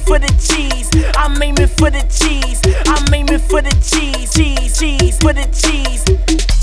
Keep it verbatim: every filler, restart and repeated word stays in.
for the cheese. I'm aiming for the cheese. I'm aiming for the cheese. Cheese, cheese, for the cheese.